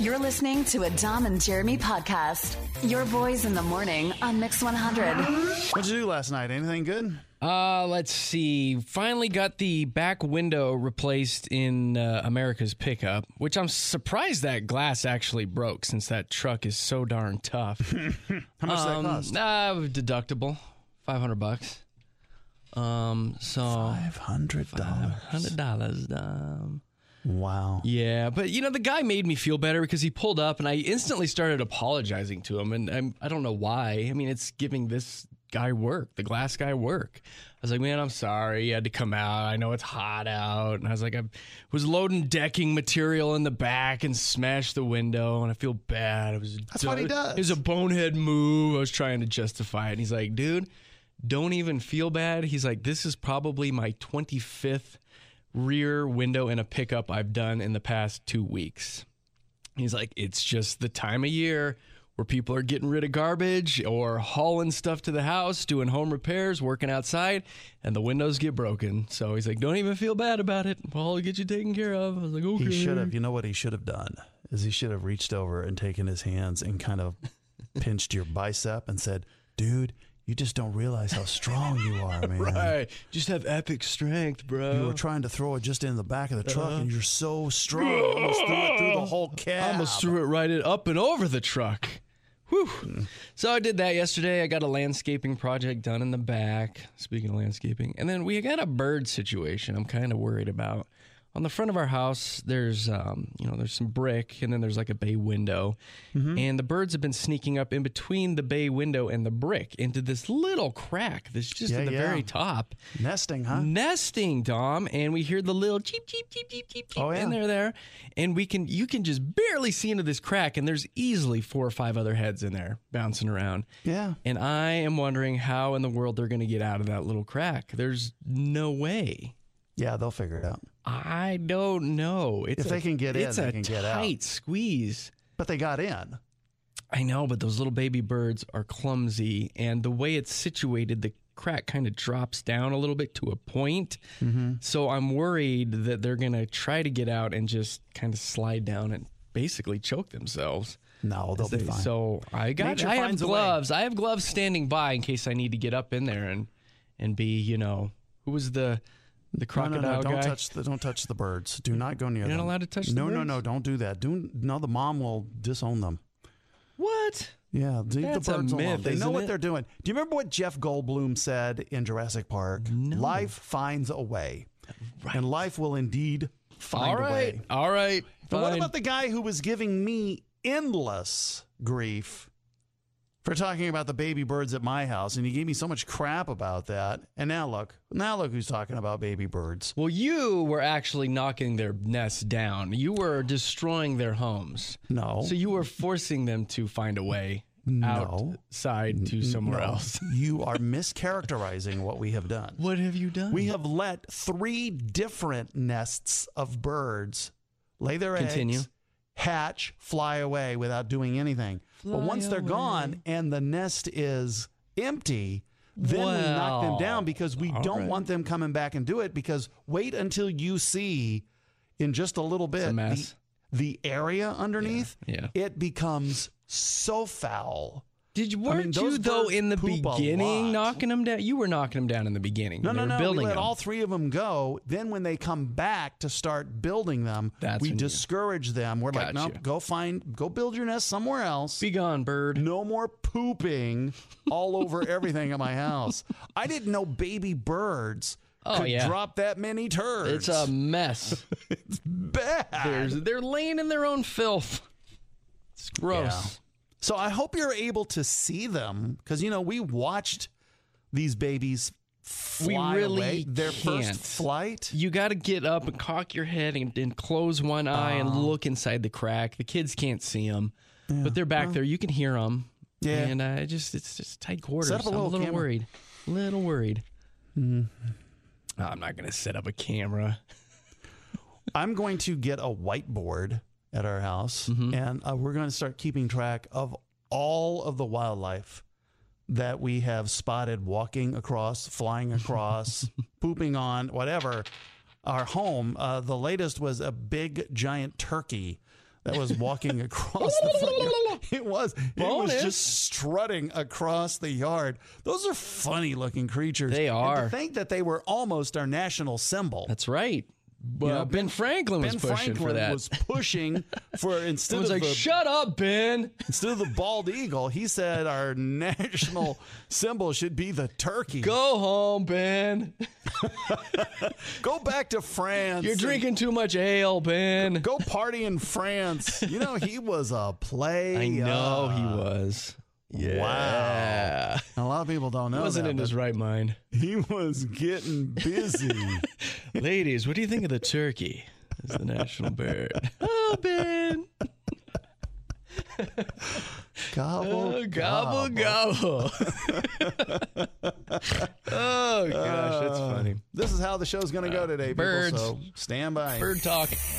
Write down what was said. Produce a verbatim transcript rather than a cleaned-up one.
You're listening to a Dom and Jeremy podcast. Your boys in the morning on Mix one hundred. What'd you do last night? Anything good? Uh, let's see. Finally got the back window replaced in uh, America's pickup, which I'm surprised that glass actually broke since that truck is so darn tough. How much um, does that cost? Uh, deductible, five hundred bucks. Um, so Five hundred dollars. Hundred dollars. Um, Wow. yeah, but you know the guy made me feel better because he pulled up and I instantly started apologizing to him, and I'm, I don't know why. I mean, it's giving this guy work, the glass guy work. I was like, man, I'm sorry. You had to come out. I know it's hot out. And I was like, I was loading decking material in the back and smashed the window, and I feel bad. It was That's what he does. It was a bonehead move. I was trying to justify it. And he's like, dude, don't even feel bad. He's like, this is probably my twenty-fifth rear window in a pickup I've done in the past two weeks. He's like, it's just the time of year where people are getting rid of garbage or hauling stuff to the house, doing home repairs, working outside, and the windows get broken. So he's like, don't even feel bad about it. I'll get you taken care of. I was like, okay. He should have. You know what he should have done? Is he should have reached over and taken his hands and kind of pinched your bicep and said, dude, you just don't realize how strong you are, man. Right. Just have epic strength, bro. You were trying to throw it just in the back of the truck, uh, and you're so strong. You almost threw it through the whole cab. I almost threw it right in, up and over the truck. Whew. Mm. So I did that yesterday. I got a landscaping project done in the back, speaking of landscaping. And then we got a bird situation I'm kind of worried about. On the front of our house, there's, um, you know, there's some brick, and then there's like a bay window. Mm-hmm. And the birds have been sneaking up in between the bay window and the brick into this little crack that's just yeah, at the yeah. very top. Nesting, huh? Nesting, Dom. And we hear the little cheep, cheep, cheep, cheep, cheep, cheep. Oh, yeah. And they're there. And we can, you can just barely see into this crack, and there's easily four or five other heads in there bouncing around. Yeah. And I am wondering how in the world they're going to get out of that little crack. There's no way. Yeah, they'll figure it out. I don't know. It's if a, they can get in, it's they a can get out. tight squeeze. But they got in. I know, but those little baby birds are clumsy, and the way it's situated, the crack kind of drops down a little bit to a point. Mm-hmm. So I'm worried that they're going to try to get out and just kind of slide down and basically choke themselves. No, they'll be fine. So I got. Nature I have finds a way. gloves. I have gloves standing by in case I need to get up in there and and be, you know, who was the. The crocodile no, no, no, don't guy? touch the don't touch the birds. Do not go near You're them. not allowed to touch the no, birds? No, no, no, don't do that. Do no, the mom will disown them. What? Yeah, leave That's the a birds alone. myth, They know isn't what it? they're doing. Do you remember what Jeff Goldblum said in Jurassic Park? No. Life finds a way, Right. and life will indeed find All a right. way. All right. But what fine. about the guy who was giving me endless grief for talking about the baby birds at my house, and he gave me so much crap about that. And now look, now look who's talking about baby birds. Well, you were actually knocking their nests down. You were destroying their homes. No. So you were forcing them to find a way No. outside to somewhere No, else. You are mischaracterizing what we have done. What have you done? We have let three different nests of birds lay their Continue. eggs, hatch, fly away without doing anything. but Fly once they're away. gone and the nest is empty, then we knock them Well, down because we all don't right. want them coming back and do it, because wait until you see in just a little bit a mess. The, the area underneath, Yeah. it becomes so foul. Did you, weren't those you, though, birds in the poop a beginning lot. knocking them down? You were knocking them down in the beginning. No, when no, they were no. building We let them. all three of them go. Then when they come back to start building them, That's we when you- discourage them. We're like, no, Gotcha. go find, go build your nest somewhere else. Be gone, bird. No more pooping all over everything at my house. I didn't know baby birds Oh, could yeah. drop that many turds. It's a mess. it's bad. There's, they're laying in their own filth. It's gross. Yeah. So I hope you're able to see them, because, you know, we watched these babies fly We really away. Their can't. first flight. You got to get up and cock your head and, and close one eye and Oh. look inside the crack. The kids can't see them, but they're back there. You can hear them. Yeah. And uh, it just it's just tight quarters. Set up a I'm a little little camera. worried. Little worried. Mm. I'm not going to set up a camera. I'm going to get a whiteboard at our house, Mm-hmm. and uh, we're going to start keeping track of all of the wildlife that we have spotted walking across, flying across, pooping on, whatever, our home. Uh, the latest was a big, giant turkey that was walking across the front yard. It was. It was Bonus. just strutting across the yard. Those are funny looking creatures. They And are. to think that they were almost our national symbol. That's right. Well, know, Ben Franklin was Ben pushing Franklin for that. was pushing for It instead was of like, the, shut up, Ben. instead of the bald eagle, he said our national symbol should be the turkey. Go home, Ben. Go back to France. You're and drinking too much ale, Ben. Go party in France. You know, he was a play. I know he was. Yeah. Wow. A lot of people don't know He wasn't that, in but his right mind. he was getting busy. Ladies, what do you think of the turkey as the national bird? Oh, Ben. Gobble, Oh, gobble, gobble. Oh, gosh, that's funny. This is how the show's going to go today, people. birds. So stand by. Bird talk.